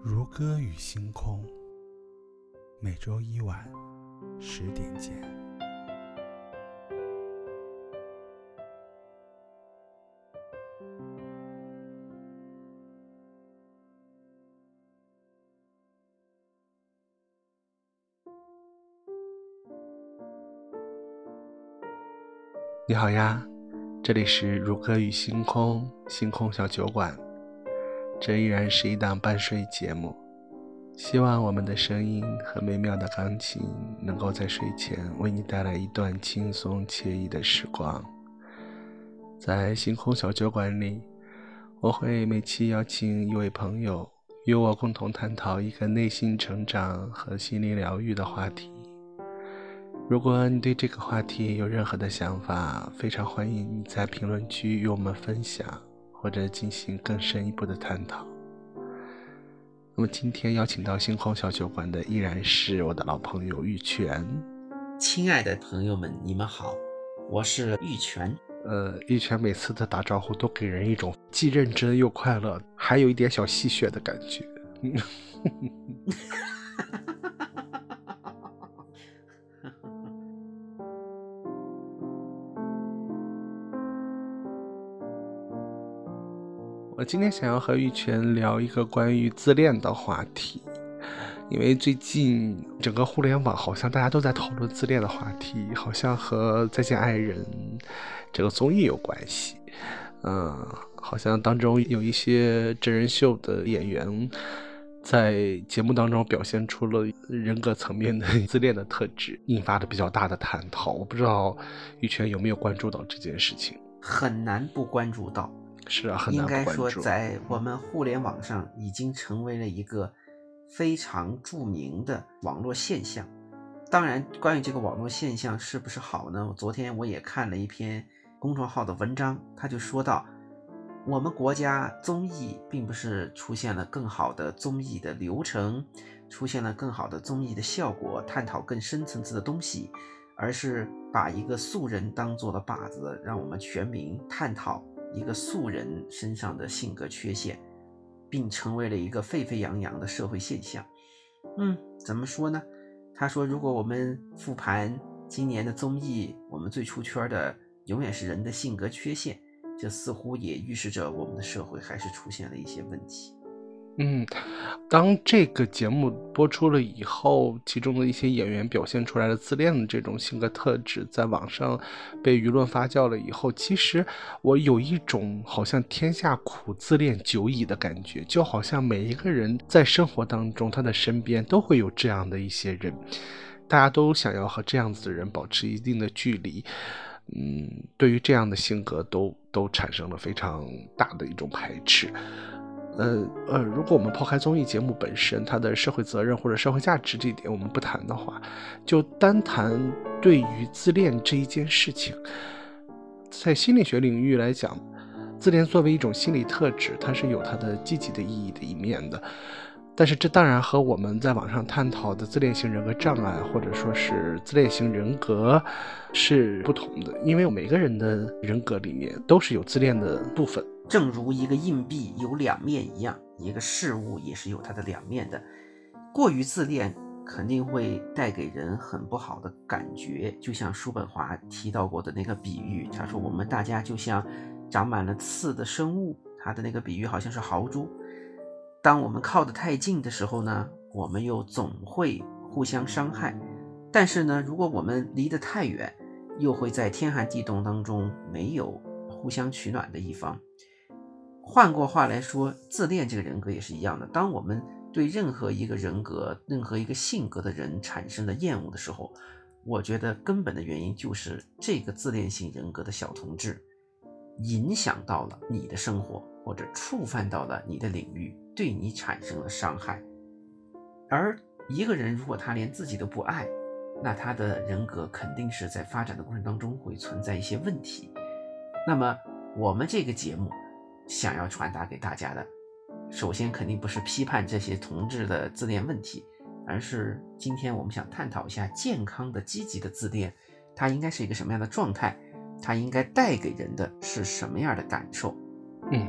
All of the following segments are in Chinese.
如歌与星空，每周一晚10点见。你好呀，这里是如歌与星空，星空小酒馆。这依然是一档半睡节目，希望我们的声音和美妙的钢琴能够在睡前为你带来一段轻松惬意的时光。在星空小酒馆里，我会每期邀请一位朋友与我共同探讨一个内心成长和心灵疗愈的话题。如果你对这个话题有任何的想法，非常欢迎你在评论区与我们分享，或者进行更深一步的探讨。那么今天邀请到星空小酒馆的依然是我的老朋友玉泉。 亲爱的朋友们，你们好，我是玉泉。 玉泉每次的打招呼都给人一种既认真又快乐，还有一点小戏谑的感觉。我今天想要和玉泉聊一个关于自恋的话题，因为最近整个互联网好像大家都在讨论自恋的话题，好像和再见爱人这个综艺有关系。好像当中有一些真人秀的演员在节目当中表现出了人格层面的自恋的特质，引发了比较大的探讨。我不知道玉泉有没有关注到这件事情。 很难不关注到。 是啊，很难不关注。 应该说在我们互联网上已经成为了一个非常著名的网络现象。当然关于这个网络现象是不是好呢，昨天我也看了一篇公众号的文章，他就说到我们国家综艺并不是出现了更好的综艺的流程，出现了更好的综艺的效果，探讨更深层次的东西，而是把一个素人当做了靶子，让我们全民探讨一个素人身上的性格缺陷，并成为了一个沸沸扬扬的社会现象。怎么说呢？他说如果我们复盘今年的综艺，我们最出圈的永远是人的性格缺陷，这似乎也预示着我们的社会还是出现了一些问题。 当这个节目播出了以后，其中的一些演员表现出来的自恋的这种性格特质在网上被舆论发酵了以后，其实我有一种好像天下苦自恋久矣的感觉，就好像每一个人在生活当中他的身边都会有这样的一些人，大家都想要和这样子的人保持一定的距离。对于这样的性格都产生了非常大的一种排斥。如果我们抛开综艺节目本身它的社会责任或者社会价值这一点我们不谈的话，就单谈对于自恋这一件事情，在心理学领域来讲，自恋作为一种心理特质，它是有它的积极的意义的一面的。但是这当然和我们在网上探讨的自恋型人格障碍或者说是自恋型人格是不同的，因为每个人的人格里面都是有自恋的部分。 正如一个硬币有两面一样，一个事物也是有它的两面的。过于自恋肯定会带给人很不好的感觉，就像叔本华提到过的那个比喻，他说我们大家就像长满了刺的生物，他的那个比喻好像是豪猪。当我们靠得太近的时候呢，我们又总会互相伤害，但是呢，如果我们离得太远，又会在天寒地冻当中没有互相取暖的一方。换过话来说，自恋这个人格也是一样的，当我们对任何一个人格任何一个性格的人产生了厌恶的时候，我觉得根本的原因就是这个自恋型人格的小同志影响到了你的生活，或者触犯到了你的领域，对你产生了伤害。而一个人如果他连自己都不爱，那他的人格肯定是在发展的过程当中会存在一些问题。那么我们这个节目想要传达给大家的，首先肯定不是批判这些同志的自恋问题，而是今天我们想探讨一下健康的积极的自恋，它应该是一个什么样的状态，它应该带给人的是什么样的感受。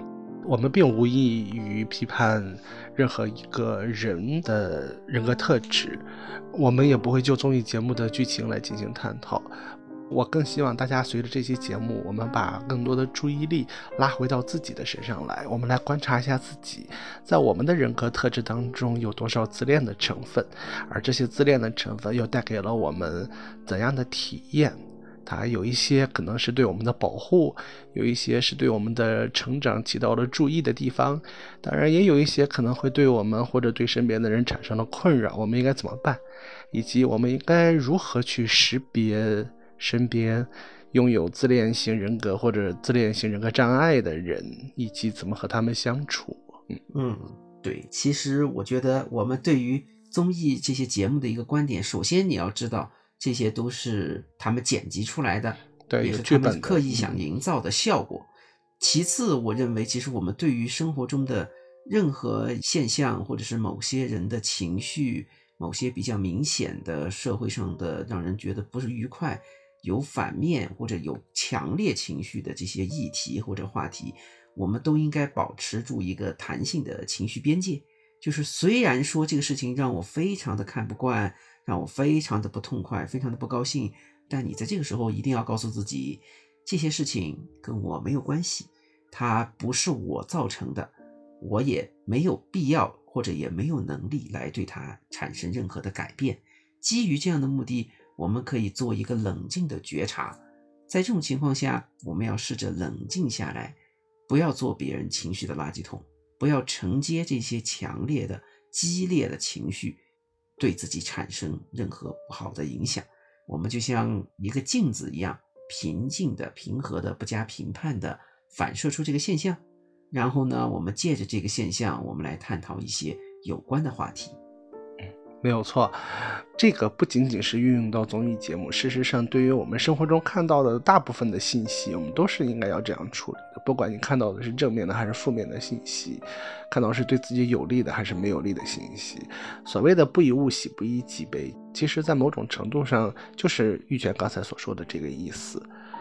我们并无意于批判任何一个人的人格特质，我们也不会就综艺节目的剧情来进行探讨。我更希望大家随着这些节目，我们把更多的注意力拉回到自己的身上来，我们来观察一下自己在我们的人格特质当中有多少自恋的成分，而这些自恋的成分又带给了我们怎样的体验。它有一些可能是对我们的保护，有一些是对我们的成长起到了注意的地方，当然也有一些可能会对我们或者对身边的人产生了困扰，我们应该怎么办，以及我们应该如何去识别身边拥有自恋型人格或者自恋型人格障碍的人，以及怎么和他们相处。 对，其实我觉得我们对于综艺这些节目的一个观点，首先你要知道这些都是他们剪辑出来的， 对， 也是他们刻意想营造的效果。其次，我认为其实我们对于生活中的任何现象，或者是某些人的情绪，某些比较明显的社会上的让人觉得不是愉快，有反面或者有强烈情绪的这些议题或者话题，我们都应该保持住一个弹性的情绪边界。就是虽然说这个事情让我非常的看不惯，让我非常的不痛快，非常的不高兴，但你在这个时候一定要告诉自己，这些事情跟我没有关系，它不是我造成的，我也没有必要或者也没有能力来对它产生任何的改变。基于这样的目的，我们可以做一个冷静的觉察。在这种情况下，我们要试着冷静下来，不要做别人情绪的垃圾桶，不要承接这些强烈的激烈的情绪对自己产生任何不好的影响。我们就像一个镜子一样，平静的、平和的、不加评判的反射出这个现象，然后呢，我们借着这个现象，我们来探讨一些有关的话题。 没有错，这个不仅仅是运用到综艺节目，事实上对于我们生活中看到的大部分的信息，我们都是应该要这样处理的。不管你看到的是正面的还是负面的信息，看到是对自己有利的还是没有利的信息，所谓的不以物喜，不以己悲，其实在某种程度上就是玉泉刚才所说的这个意思。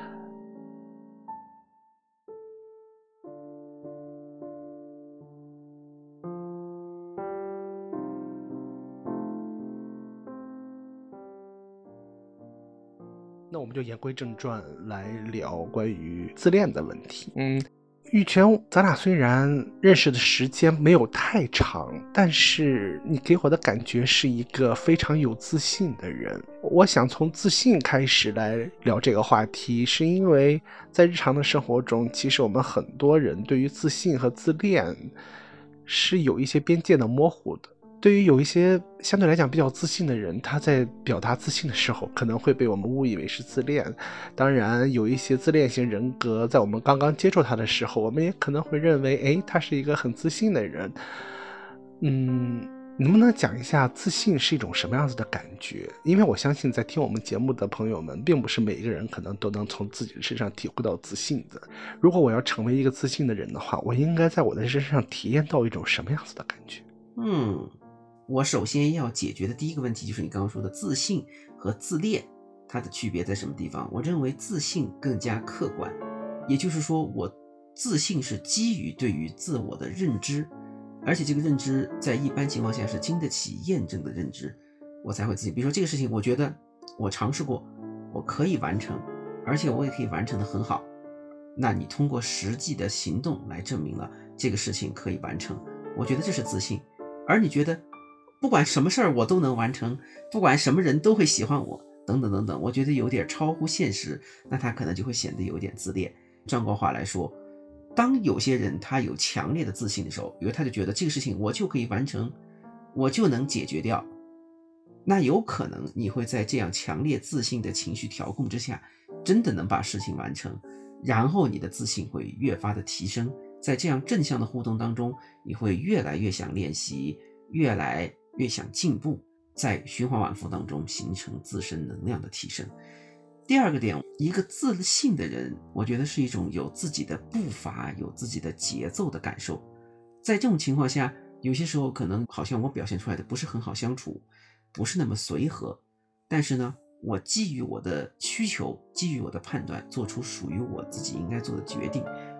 那我们就言归正传来聊关于自恋的问题。玉泉，咱俩虽然认识的时间没有太长，但是你给我的感觉是一个非常有自信的人。我想从自信开始来聊这个话题，是因为在日常的生活中，其实我们很多人对于自信和自恋是有一些边界的模糊的。对于有一些相对来讲比较自信的人，他在表达自信的时候可能会被我们误以为是自恋。当然有一些自恋型人格，在我们刚刚接触他的时候，我们也可能会认为他是一个很自信的人。能不能讲一下自信是一种什么样子的感觉？因为我相信在听我们节目的朋友们，并不是每一个人可能都能从自己的身上体会到自信的。如果我要成为一个自信的人的话，我应该在我的身上体验到一种什么样子的感觉？ 我首先要解决的第一个问题就是你刚刚说的自信和自恋，它的区别在什么地方？我认为自信更加客观，也就是说我自信是基于对于自我的认知，而且这个认知在一般情况下是经得起验证的认知，我才会自信。比如说这个事情，我觉得我尝试过，我可以完成，而且我也可以完成得很好，那你通过实际的行动来证明了这个事情可以完成，我觉得这是自信。而你觉得不管什么事儿我都能完成，不管什么人都会喜欢我，等等等等，我觉得有点超乎现实，那他可能就会显得有点自恋。转过话来说，当有些人他有强烈的自信的时候，因为他就觉得这个事情我就可以完成，我就能解决掉，那有可能你会在这样强烈自信的情绪调控之下，真的能把事情完成，然后你的自信会越发的提升。在这样正向的互动当中，你会越来越想练习，越来越想进步，在循环往复当中形成自身能量的提升。第二个点，一个自信的人，我觉得是一种有自己的步伐，有自己的节奏的感受。在这种情况下，有些时候可能好像我表现出来的不是很好相处，不是那么随和，但是呢，我基于我的需求，基于我的判断，做出属于我自己应该做的决定，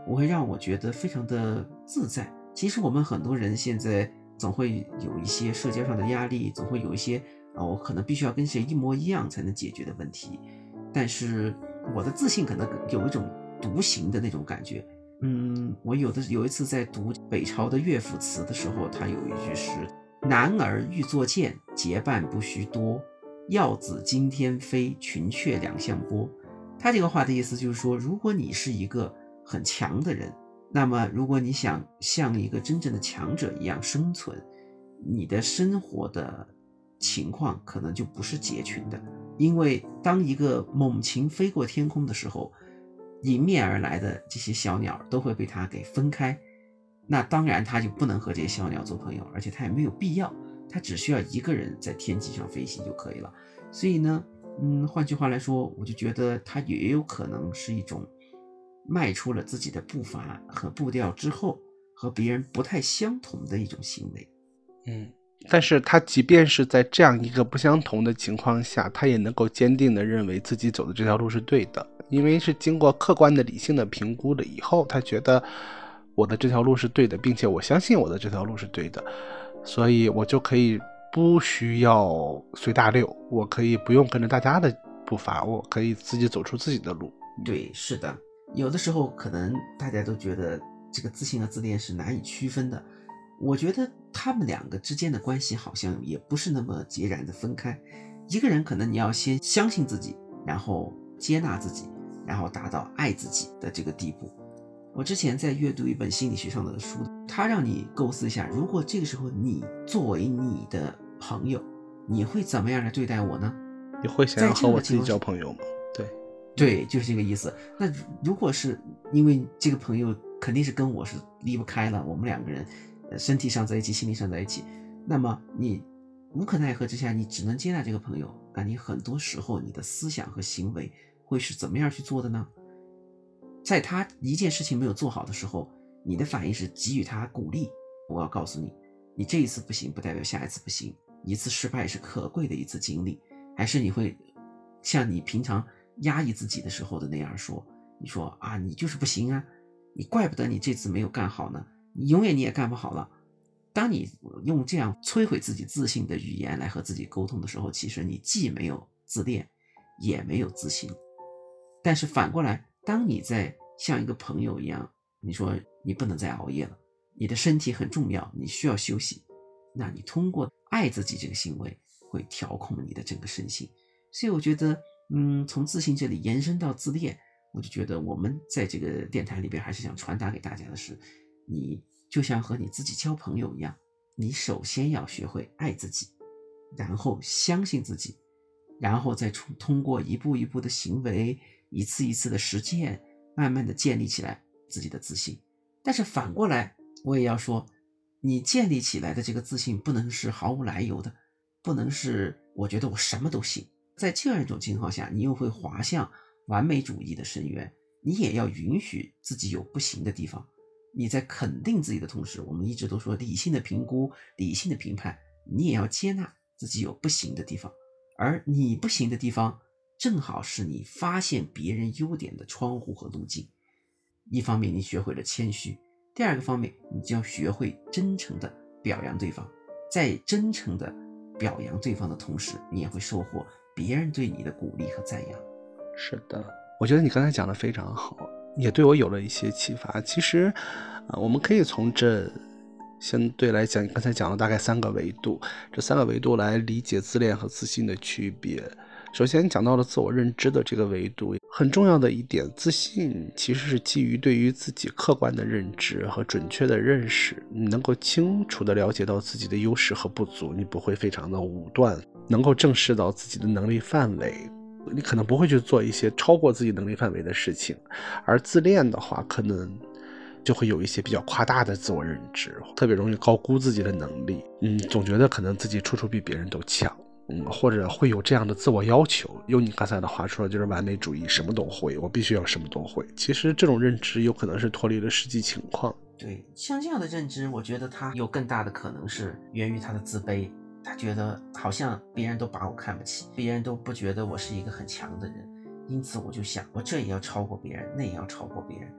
我会让我觉得非常的自在。其实我们很多人现在总会有一些社交上的压力，总会有一些我可能必须要跟谁一模一样才能解决的问题，但是我的自信可能有一种独行的那种感觉。我有一次在读北朝的乐府词的时候，他有一句是男儿欲作剑，结伴不须多，要子惊天飞，群雀两相拨。他这个话的意思就是说，如果你是一个很强的人，那么如果你想像一个真正的强者一样生存，你的生活的情况可能就不是结群的。因为当一个猛禽飞过天空的时候，迎面而来的这些小鸟都会被它给分开，那当然他就不能和这些小鸟做朋友，而且他也没有必要，他只需要一个人在天际上飞行就可以了。所以呢，换句话来说，我就觉得他也有可能是一种迈出了自己的步伐和步调之后和别人不太相同的一种行为。 但是他即便是在这样一个不相同的情况下，他也能够坚定地认为自己走的这条路是对的，因为是经过客观的理性的评估了以后，他觉得我的这条路是对的，并且我相信我的这条路是对的，所以我就可以不需要随大流，我可以不用跟着大家的步伐，我可以自己走出自己的路。 对，是的，有的时候可能大家都觉得这个自信和自恋是难以区分的，我觉得他们两个之间的关系好像也不是那么截然的分开。一个人可能你要先相信自己，然后接纳自己，然后达到爱自己的这个地步。我之前在阅读一本心理学上的书，它让你构思一下，如果这个时候你作为你的朋友，你会怎么样来对待我呢？ 你会想要和我自己交朋友吗？ 对，就是这个意思。那如果是因为这个朋友肯定是跟我是离不开了，我们两个人身体上在一起，心理上在一起，那么你无可奈何之下，你只能接纳这个朋友，那你很多时候你的思想和行为会是怎么样去做的呢？在他一件事情没有做好的时候，你的反应是给予他鼓励。我要告诉你，你这一次不行不代表下一次不行，一次失败是可贵的一次经历。还是你会像你平常压抑自己的时候的那样说，你说你就是不行啊，你怪不得你这次没有干好呢，你永远你也干不好了。当你用这样摧毁自己自信的语言来和自己沟通的时候，其实你既没有自恋也没有自信。但是反过来，当你在像一个朋友一样，你说你不能再熬夜了，你的身体很重要，你需要休息，那你通过爱自己这个行为会调控你的整个身心。所以我觉得从自信这里延伸到自恋，我就觉得我们在这个电台里边还是想传达给大家的是，你就像和你自己交朋友一样，你首先要学会爱自己，然后相信自己，然后再通过一步一步的行为，一次一次的实践，慢慢的建立起来自己的自信。但是反过来我也要说，你建立起来的这个自信不能是毫无来由的，不能是我觉得我什么都行。在这样一种情况下，你又会滑向完美主义的深渊。你也要允许自己有不行的地方，你在肯定自己的同时，我们一直都说理性的评估，理性的评判，你也要接纳自己有不行的地方。而你不行的地方正好是你发现别人优点的窗户和路径。一方面你学会了谦虚，第二个方面你就要学会真诚的表扬对方。在真诚的表扬对方的同时，你也会收获别人对你的鼓励和赞扬。 是的，我觉得你刚才讲的非常好，也对我有了一些启发。其实我们可以从这相对来讲，你刚才讲了大概3个维度，这3个维度来理解自恋和自信的区别。首先讲到了自我认知的这个维度，很重要的一点，自信其实是基于对于自己客观的认知和准确的认识，你能够清楚地了解到自己的优势和不足，你不会非常的武断，能够正视到自己的能力范围，你可能不会去做一些超过自己能力范围的事情。而自恋的话，可能就会有一些比较夸大的自我认知，特别容易高估自己的能力，总觉得可能自己处处比别人都强，或者会有这样的自我要求。用你刚才的话说，就是完美主义，什么都会，我必须要什么都会。其实这种认知有可能是脱离了实际情况。 对，像这样的认知，我觉得他有更大的可能是源于他的自卑。他觉得好像别人都把我看不起，别人都不觉得我是一个很强的人，因此我就想，我这也要超过别人，那也要超过别人。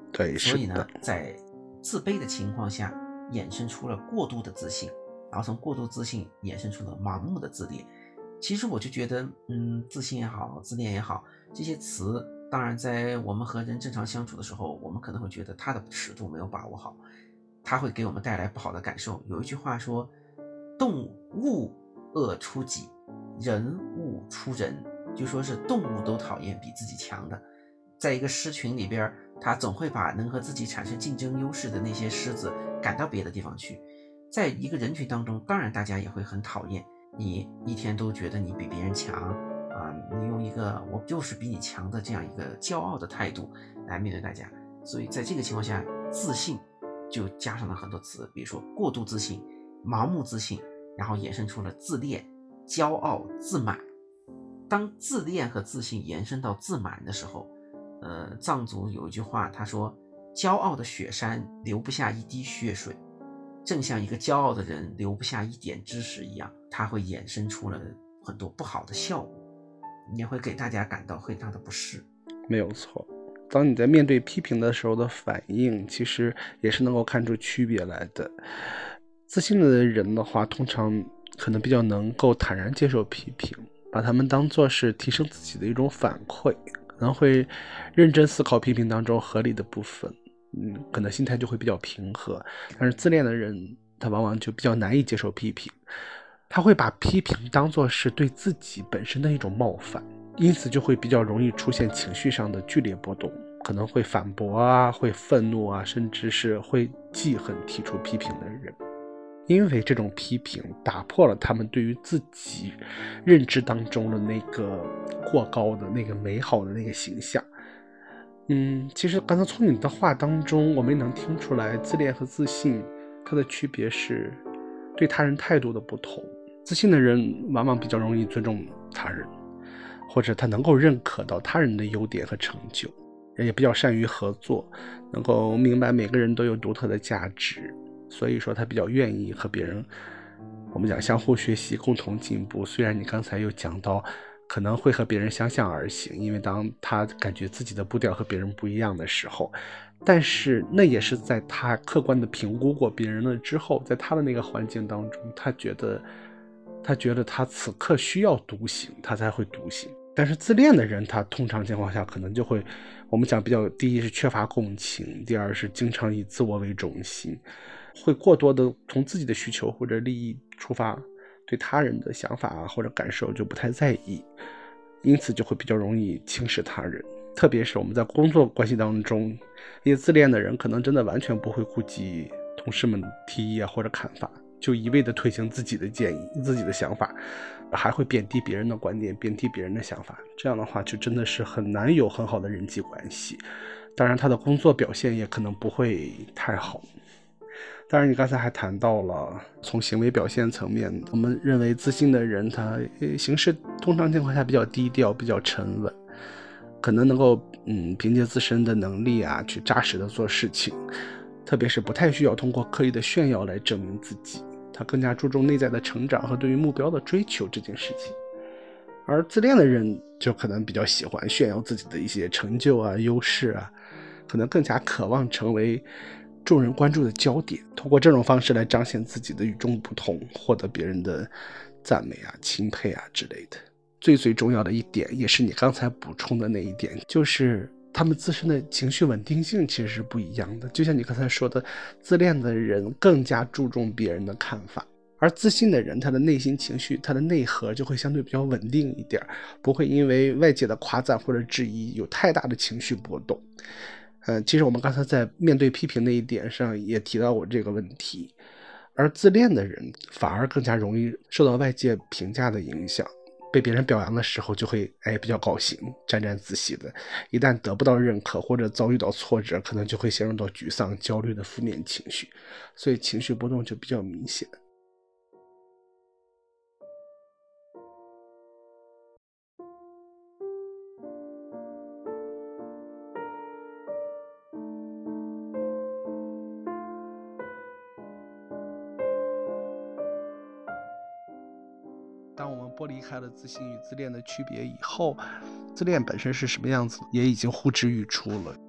对， 所以呢， 是的。 在自卑的情况下，衍生出了过度的自信，然后从过度自信衍生出了盲目的自恋。其实我就觉得，自信也好，自恋也好，这些词，当然在我们和人正常相处的时候，我们可能会觉得它的尺度没有把握好，它会给我们带来不好的感受。有一句话说，动物恶出己，人恶出人，就说是动物都讨厌比自己强的。在一个狮群里边，它总会把能和自己产生竞争优势的那些狮子赶到别的地方去。在一个人群当中，当然大家也会很讨厌你，一天都觉得你比别人强啊，你用一个我就是比你强的这样一个骄傲的态度来面对大家。所以在这个情况下，自信就加上了很多词，比如说过度自信、盲目自信，然后衍生出了自恋、骄傲、自满。当自恋和自信延伸到自满的时候，藏族有一句话，他说：骄傲的雪山流不下一滴血水，正像一个骄傲的人流不下一点知识一样，它会衍生出了很多不好的效果，也会给大家感到非常的不适。 没有错，当你在面对批评的时候的反应，其实也是能够看出区别来的。自信的人的话，通常可能比较能够坦然接受批评，把他们当作是提升自己的一种反馈，可能会认真思考批评当中合理的部分，可能心态就会比较平和。但是自恋的人，他往往就比较难以接受批评，他会把批评当作是对自己本身的一种冒犯，因此就会比较容易出现情绪上的剧烈波动，可能会反驳啊，会愤怒啊，甚至是会记恨提出批评的人。因为这种批评打破了他们对于自己认知当中的那个过高的那个美好的那个形象。其实刚才从你的话当中，我们能听出来，自恋和自信它的区别是对他人态度的不同。自信的人往往比较容易尊重他人，或者他能够认可到他人的优点和成就，也比较善于合作，能够明白每个人都有独特的价值，所以说他比较愿意和别人，我们讲相互学习，共同进步。虽然你刚才又讲到可能会和别人相向而行，因为当他感觉自己的步调和别人不一样的时候，但是那也是在他客观的评估过别人了之后，在他的那个环境当中，他觉得他此刻需要独行，他才会独行。但是自恋的人，他通常情况下可能就会，我们讲比较，第一是缺乏共情，第二是经常以自我为中心，会过多的从自己的需求或者利益出发，对他人的想法或者感受就不太在意，因此就会比较容易轻视他人。特别是我们在工作关系当中，一些自恋的人可能真的完全不会顾及同事们提议或者看法，就一味的推行自己的建议、自己的想法，还会贬低别人的观点、贬低别人的想法。这样的话就真的是很难有很好的人际关系，当然他的工作表现也可能不会太好。当然你刚才还谈到了从行为表现层面，我们认为自信的人他行事通常情况下比较低调，比较沉稳，可能能够凭借自身的能力啊去扎实的做事情，特别是不太需要通过刻意的炫耀来证明自己，他更加注重内在的成长和对于目标的追求这件事情。而自恋的人就可能比较喜欢炫耀自己的一些成就啊、优势啊，可能更加渴望成为众人关注的焦点，通过这种方式来彰显自己的与众不同，获得别人的赞美啊、钦佩啊之类的。最重要的一点，也是你刚才补充的那一点，就是他们自身的情绪稳定性其实是不一样的。就像你刚才说的，自恋的人更加注重别人的看法，而自信的人，他的内心情绪，他的内核就会相对比较稳定一点，不会因为外界的夸赞或者质疑有太大的情绪波动。其实我们刚才在面对批评那一点上也提到过这个问题，而自恋的人反而更加容易受到外界评价的影响，被别人表扬的时候就会比较高兴，沾沾自喜的，一旦得不到认可或者遭遇到挫折，可能就会陷入到沮丧、焦虑的负面情绪，所以情绪波动就比较明显。当我们剥离开了自信与自恋的区别以后，自恋本身是什么样子也已经呼之欲出了。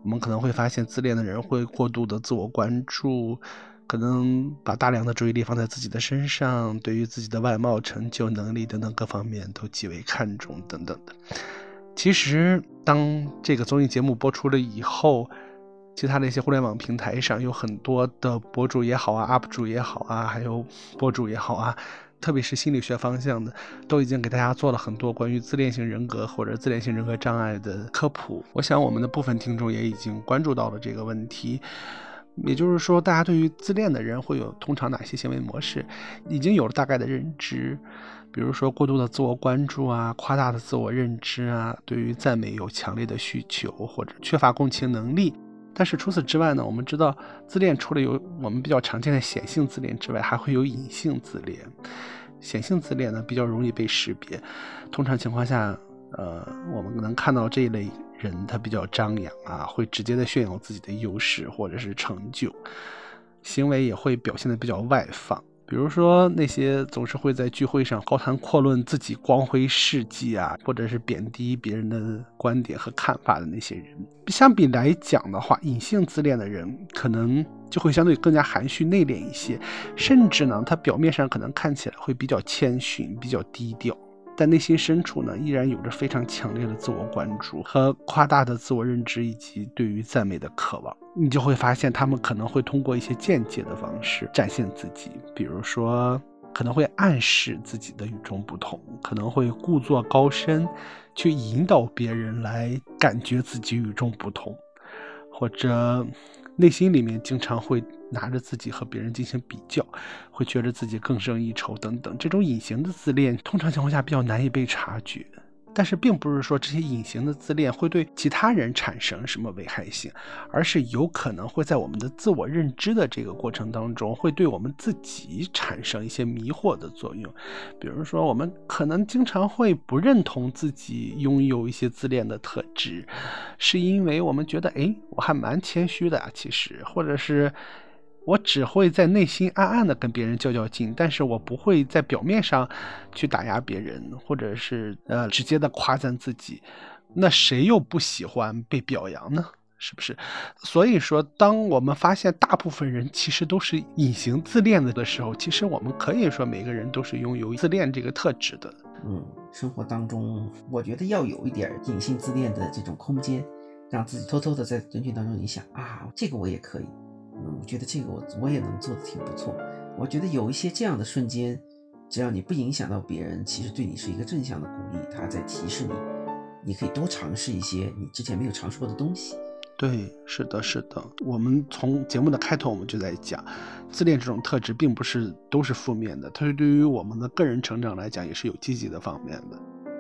我们可能会发现自恋的人会过度的自我关注，可能把大量的注意力放在自己的身上，对于自己的外貌、成就、能力等等各方面都极为看重等等的。其实当这个综艺节目播出了以后，其他的一些互联网平台上有很多的博主也好啊 UP 主也好啊，还有博主也好啊，特别是心理学方向的，都已经给大家做了很多关于自恋型人格或者自恋型人格障碍的科普。我想我们的部分听众也已经关注到了这个问题，也就是说大家对于自恋的人会有通常哪些行为模式已经有了大概的认知，比如说过度的自我关注啊，夸大的自我认知啊，对于赞美有强烈的需求或者缺乏共情能力。但是除此之外呢，我们知道自恋除了有我们比较常见的显性自恋之外，还会有隐性自恋。显性自恋呢比较容易被识别，通常情况下我们能看到这一类人他比较张扬啊，会直接的炫耀自己的优势或者是成就，行为也会表现得比较外放。比如说那些总是会在聚会上高谈阔论自己光辉事迹啊，或者是贬低别人的观点和看法的那些人，相比来讲的话，隐性自恋的人可能就会相对更加含蓄内敛一些，甚至呢他表面上可能看起来会比较谦逊比较低调，但内心深处呢依然有着非常强烈的自我关注和夸大的自我认知以及对于赞美的渴望。你就会发现他们可能会通过一些间接的方式展现自己，比如说可能会暗示自己的与众不同，可能会故作高深去引导别人来感觉自己与众不同，或者内心里面经常会拿着自己和别人进行比较，会觉得自己更胜一筹等等。这种隐形的自恋通常情况下比较难以被察觉，但是并不是说这些隐形的自恋会对其他人产生什么危害性，而是有可能会在我们的自我认知的这个过程当中会对我们自己产生一些迷惑的作用。比如说我们可能经常会不认同自己拥有一些自恋的特质，是因为我们觉得我还蛮谦虚的其实，或者是我只会在内心暗暗的跟别人较较劲，但是我不会在表面上去打压别人，或者是直接的夸赞自己。那谁又不喜欢被表扬呢？是不是？所以说当我们发现大部分人其实都是隐形自恋的时候，其实我们可以说每个人都是拥有自恋这个特质的。 生活当中我觉得要有一点隐性自恋的这种空间，让自己偷偷的在人群当中一想这个我也可以，我觉得这个我也能做得挺不错。我觉得有一些这样的瞬间，只要你不影响到别人，其实对你是一个正向的鼓励，它在提示你可以多尝试一些你之前没有尝试过的东西。 对，是的，是的。我们从节目的开头我们就在讲，自恋这种特质并不是都是负面的，它是对于我们的个人成长来讲也是有积极的方面的。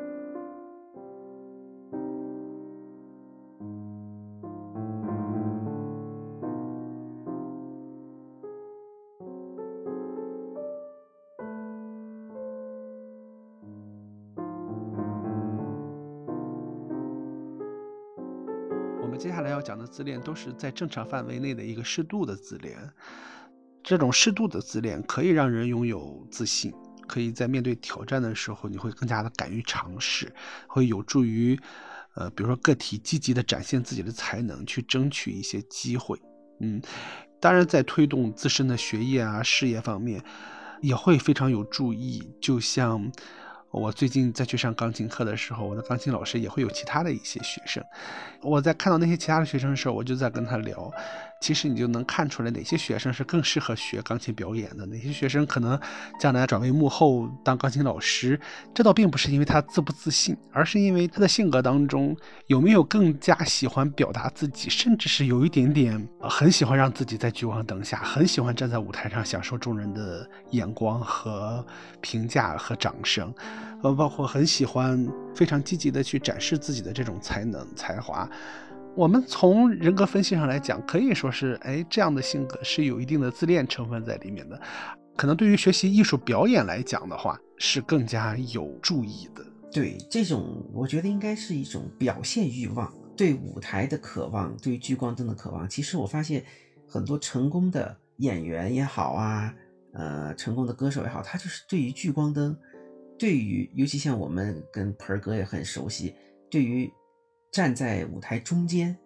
我们接下来要讲的自恋都是在正常范围内的一个适度的自恋，这种适度的自恋可以让人拥有自信，可以在面对挑战的时候你会更加的敢于尝试，会有助于比如说个体积极的展现自己的才能，去争取一些机会。当然在推动自身的学业事业方面也会非常有助益。就像我最近在去上钢琴课的时候，我的钢琴老师也会有其他的一些学生，我在看到那些其他的学生的时候，我就在跟他聊，其实你就能看出来哪些学生是更适合学钢琴表演的，哪些学生可能将来转为幕后当钢琴老师。这倒并不是因为他自不自信，而是因为他的性格当中有没有更加喜欢表达自己，甚至是有一点点很喜欢让自己在聚光灯下，很喜欢站在舞台上享受众人的眼光和评价和掌声，包括很喜欢非常积极的去展示自己的这种才能才华。我们从人格分析上来讲，可以说是这样的性格是有一定的自恋成分在里面的，可能对于学习艺术表演来讲的话是更加有助益的。 对，这种我觉得应该是一种表现欲望，对舞台的渴望，对聚光灯的渴望。其实我发现很多成功的演员也好成功的歌手也好，他就是对于聚光灯，对于尤其像我们跟盆儿哥也很熟悉，对于站在舞台中间，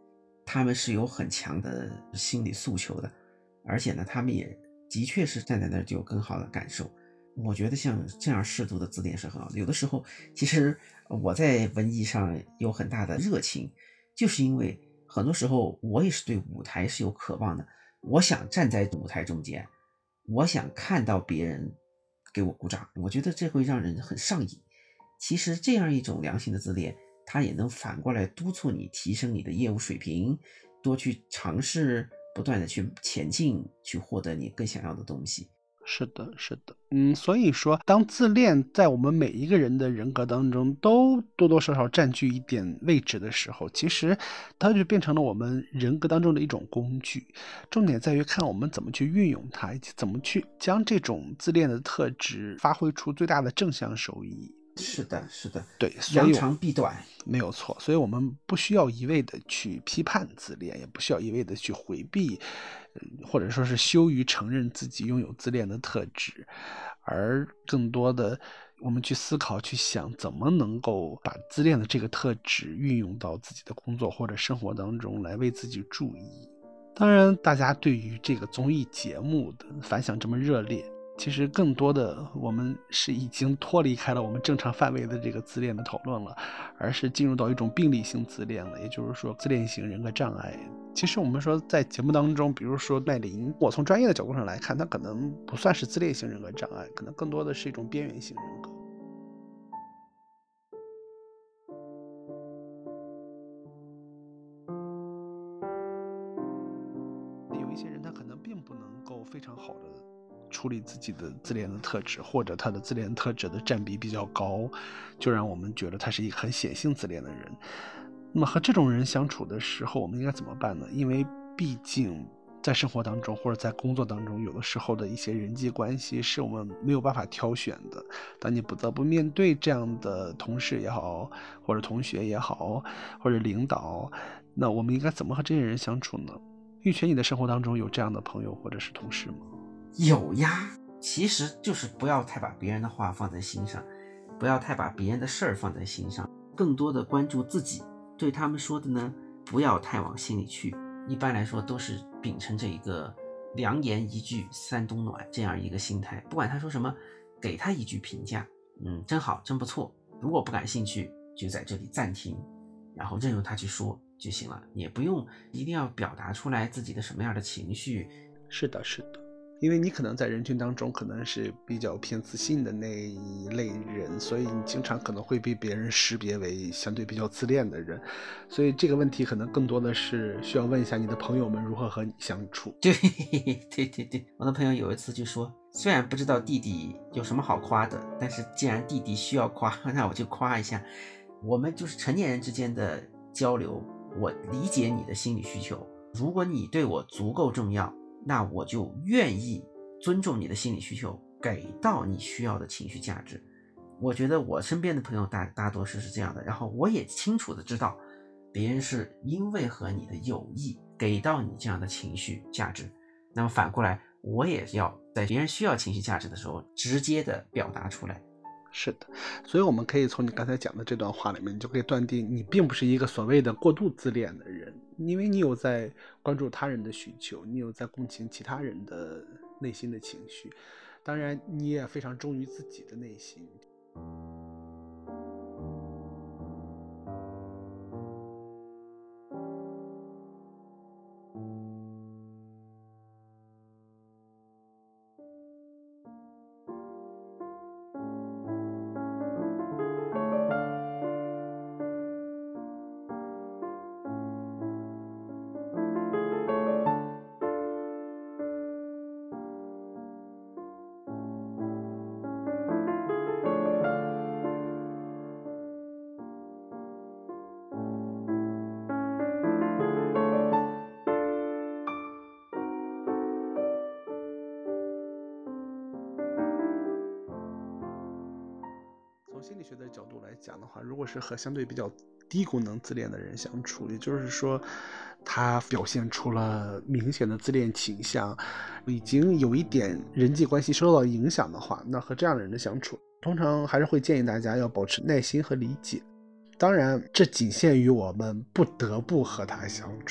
他们是有很强的心理诉求的，而且呢，他们也的确是站在那儿就有更好的感受。我觉得像这样适度的自恋是很好的。有的时候，其实我在文艺上有很大的热情，就是因为很多时候我也是对舞台是有渴望的。我想站在舞台中间，我想看到别人给我鼓掌，我觉得这会让人很上瘾。其实这样一种良性的自恋，它也能反过来督促你提升你的业务水平，多去尝试，不断的去前进，去获得你更想要的东西。 是的，是的，所以说，当自恋在我们每一个人的人格当中都多多少少占据一点位置的时候，其实它就变成了我们人格当中的一种工具。重点在于看我们怎么去运用它，以及怎么去将这种自恋的特质发挥出最大的正向收益。 是的，是的， 对，所扬以长避短。 没有错，所以我们不需要一味的去批判自恋，也不需要一味的去回避，或者说是羞于承认自己拥有自恋的特质，而更多的我们去思考、去想，怎么能够把自恋的这个特质运用到自己的工作或者生活当中来为自己注意。当然，大家对于这个综艺节目的反响这么热烈，其实更多的我们是已经脱离开了我们正常范围的这个自恋的讨论了，而是进入到一种病理性自恋了，也就是说自恋型人格障碍。其实我们说在节目当中，比如说麦琳，我从专业的角度上来看，它可能不算是自恋型人格障碍，可能更多的是一种边缘型人格。有一些人他可能并不能够非常好的处理自己的自恋的特质，或者他的自恋特质的占比比较高，就让我们觉得他是一个很显性自恋的人。那么和这种人相处的时候，我们应该怎么办呢？因为毕竟在生活当中或者在工作当中，有的时候的一些人际关系是我们没有办法挑选的。当你不得不面对这样的同事也好，或者同学也好，或者领导，那我们应该怎么和这些人相处呢？玉泉，你的生活当中有这样的朋友或者是同事吗？ 有呀，其实就是不要太把别人的话放在心上，不要太把别人的事儿放在心上，更多的关注自己。对他们说的呢，不要太往心里去。一般来说都是秉承着一个良言一句三冬暖这样一个心态，不管他说什么，给他一句评价，真好，真不错。如果不感兴趣，就在这里暂停，然后任由他去说就行了，也不用一定要表达出来自己的什么样的情绪。 是的，是的，因为你可能在人群当中可能是比较偏自信的那一类人，所以你经常可能会被别人识别为相对比较自恋的人，所以这个问题可能更多的是需要问一下你的朋友们如何和你相处。 对对对对，我的朋友有一次就说，虽然不知道弟弟有什么好夸的，但是既然弟弟需要夸，那我就夸一下。我们就是成年人之间的交流，我理解你的心理需求，如果你对我足够重要，那我就愿意尊重你的心理需求，给到你需要的情绪价值。我觉得我身边的朋友大多数是这样的，然后我也清楚的知道别人是因为和你的友谊给到你这样的情绪价值，那么反过来我也要在别人需要情绪价值的时候直接的表达出来。 是的，所以我们可以从你刚才讲的这段话里面，你就可以断定你并不是一个所谓的过度自恋的人，因为你有在关注他人的需求，你有在共情其他人的内心的情绪，当然你也非常忠于自己的内心。从心理学的角度来讲的话，如果是和相对比较低功能自恋的人相处，也就是说他表现出了明显的自恋倾向，已经有一点人际关系受到影响的话，那和这样的人的相处，通常还是会建议大家要保持耐心和理解。当然这仅限于我们不得不和他相处，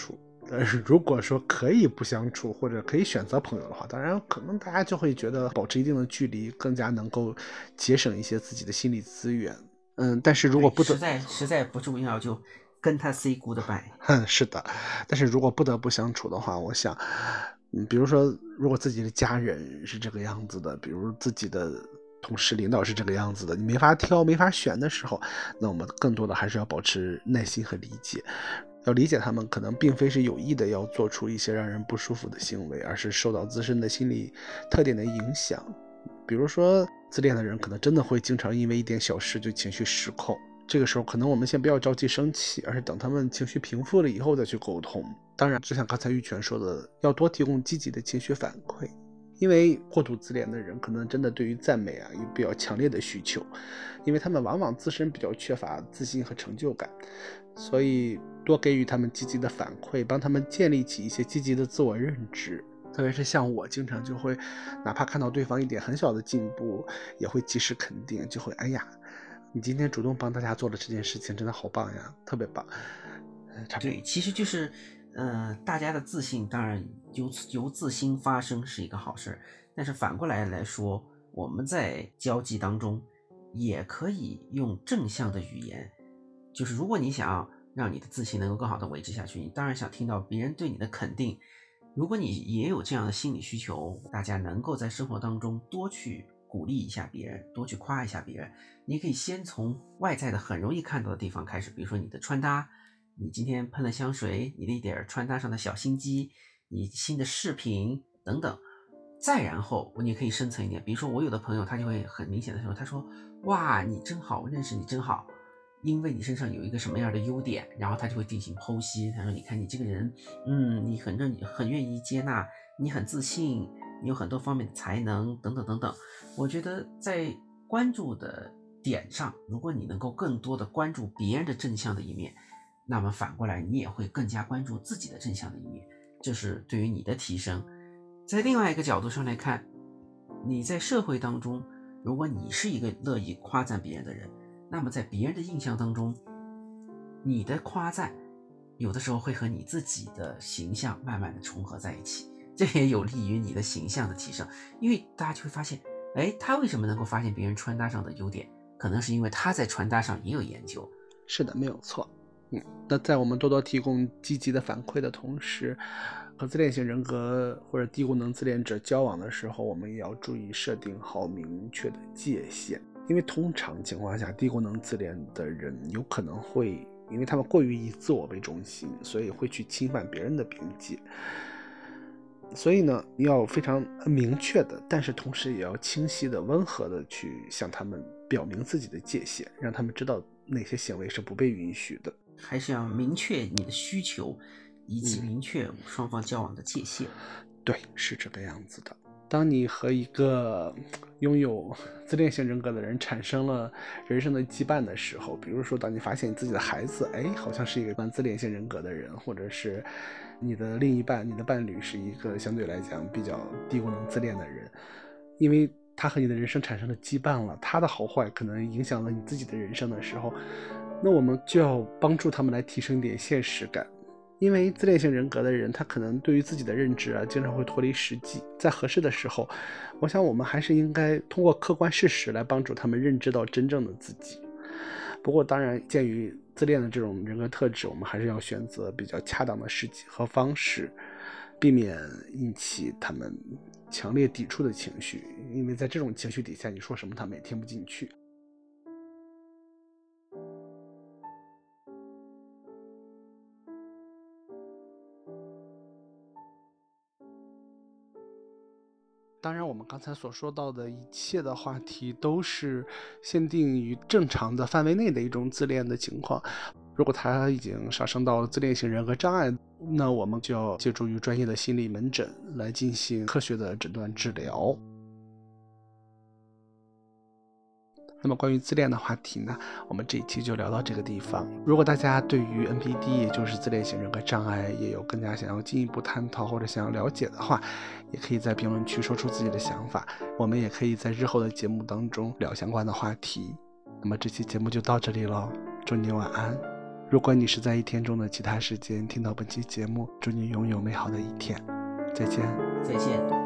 如果说可以不相处或者可以选择朋友的话，当然可能大家就会觉得保持一定的距离更加能够节省一些自己的心理资源。但是如果不得实在不重要就跟他 say goodbye。 是的，但是如果不得不相处的话，我想比如说如果自己的家人是这个样子的，比如自己的同事领导是这个样子的，你没法挑没法选的时候，那我们更多的还是要保持耐心和理解，要理解他们可能并非是有意的要做出一些让人不舒服的行为，而是受到自身的心理特点的影响。比如说自恋的人可能真的会经常因为一点小事就情绪失控，这个时候可能我们先不要着急生气，而是等他们情绪平复了以后再去沟通。当然就像刚才玉泉说的，要多提供积极的情绪反馈，因为过度自恋的人可能真的对于赞美有比较强烈的需求，因为他们往往自身比较缺乏自信和成就感，所以多给予他们积极的反馈，帮他们建立起一些积极的自我认知。特别是像我经常就会哪怕看到对方一点很小的进步也会及时肯定，就会哎呀你今天主动帮大家做了这件事情真的好棒呀，特别棒。 对，其实就是大家的自信当然由自心发生是一个好事，但是反过来说，我们在交际当中也可以用正向的语言，就是如果你想要让你的自信能够更好的维持下去，你当然想听到别人对你的肯定。如果你也有这样的心理需求，大家能够在生活当中多去鼓励一下别人，多去夸一下别人，你可以先从外在的很容易看到的地方开始，比如说你的穿搭，你今天喷了香水，你的一点穿搭上的小心机，你新的饰品等等。再然后你可以深层一点，比如说我有的朋友他就会很明显的说，他说哇你真好，我认识你真好，因为你身上有一个什么样的优点，然后他就会进行剖析。他说你看你这个人你很愿意接纳，你很自信，你有很多方面的才能等等等等。我觉得在关注的点上，如果你能够更多的关注别人的正向的一面，那么反过来你也会更加关注自己的正向的一面，这是对于你的提升。在另外一个角度上来看，你在社会当中，如果你是一个乐意夸赞别人的人，那么在别人的印象当中，你的夸赞有的时候会和你自己的形象慢慢的重合在一起，这也有利于你的形象的提升。因为大家就会发现，他为什么能够发现别人穿搭上的优点，可能是因为他在穿搭上也有研究。 是的，没有错。那在我们多多提供积极的反馈的同时，和自恋型人格或者低功能自恋者交往的时候，我们也要注意设定好明确的界限。因为通常情况下，低功能自恋的人有可能会因为他们过于以自我为中心，所以会去侵犯别人的边界。所以呢，要非常明确的，但是同时也要清晰的、温和的去向他们表明自己的界限，让他们知道哪些行为是不被允许的。 还是要明确你的需求，以及明确双方交往的界限。 对，是这个样子的。当你和一个拥有自恋型人格的人产生了人生的羁绊的时候，比如说当你发现你自己的孩子好像是一个自恋型人格的人，或者是你的另一半、你的伴侣是一个相对来讲比较低功能自恋的人，因为他和你的人生产生了羁绊了，他的好坏可能影响了你自己的人生的时候，那我们就要帮助他们来提升一点现实感。因为自恋型人格的人，他可能对于自己的认知经常会脱离实际，在合适的时候，我想我们还是应该通过客观事实来帮助他们认知到真正的自己。不过当然，鉴于自恋的这种人格特质，我们还是要选择比较恰当的时机和方式，避免引起他们强烈抵触的情绪，因为在这种情绪底下，你说什么他们也听不进去。当然我们刚才所说到的一切的话题都是限定于正常的范围内的一种自恋的情况，如果他已经上升到了自恋型人格障碍，那我们就要借助于专业的心理门诊来进行科学的诊断治疗。那么关于自恋的话题呢，我们这一期就聊到这个地方。如果大家对于 NPD 也就是自恋型人格障碍也有更加想要进一步探讨或者想要了解的话，也可以在评论区说出自己的想法，我们也可以在日后的节目当中聊相关的话题。那么这期节目就到这里了，祝你晚安。 如果你是在一天中的其他时间听到本期节目，祝你拥有美好的一天。再见。 再见。